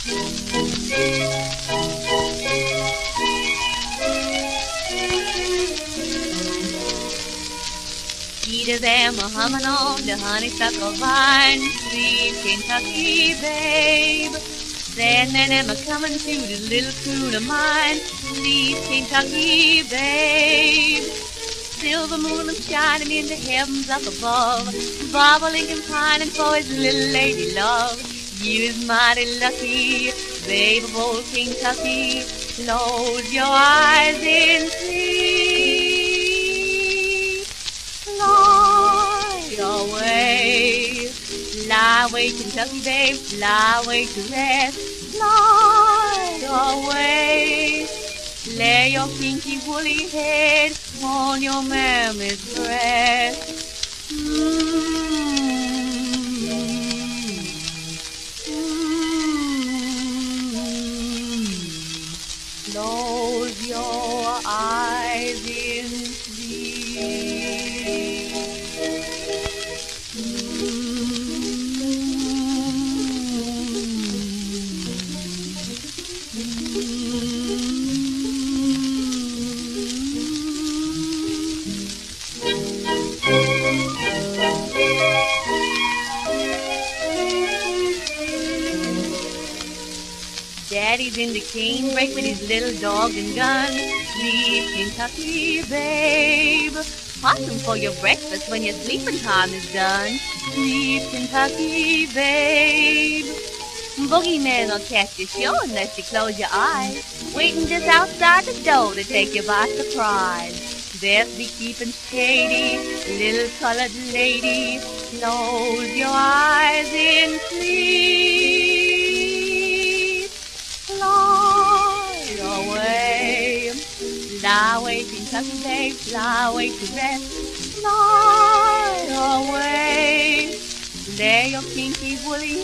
Sweeter than Muhammad on the honeysuckle vine, sweet Kentucky babe. Sandman, am I coming to this little tune of mine, sweet Kentucky babe. Silver moon shining in the heavens up above, Bob Lincoln pining for his little lady love. You is mighty lucky, babe of old Kentucky. Close your eyes and sleep. Lie away, lie away, Kentucky babe, lie away to rest. Lie away, lay your kinky woolly head on your mammoth breast. Close your eyes in sleep. Daddy's in the canebrake with his little dog and gun. Sweet Kentucky babe, possum for your breakfast when your sleeping time is done. Sweet Kentucky babe, boogeyman will catch you sure unless you close your eyes, waiting just outside the door to take you by surprise. There's beekeeping shady, little colored lady. Close your eyes and sleep. Lie away, Kentucky babe, lie away to rest. Lie away, lay your kinky woolly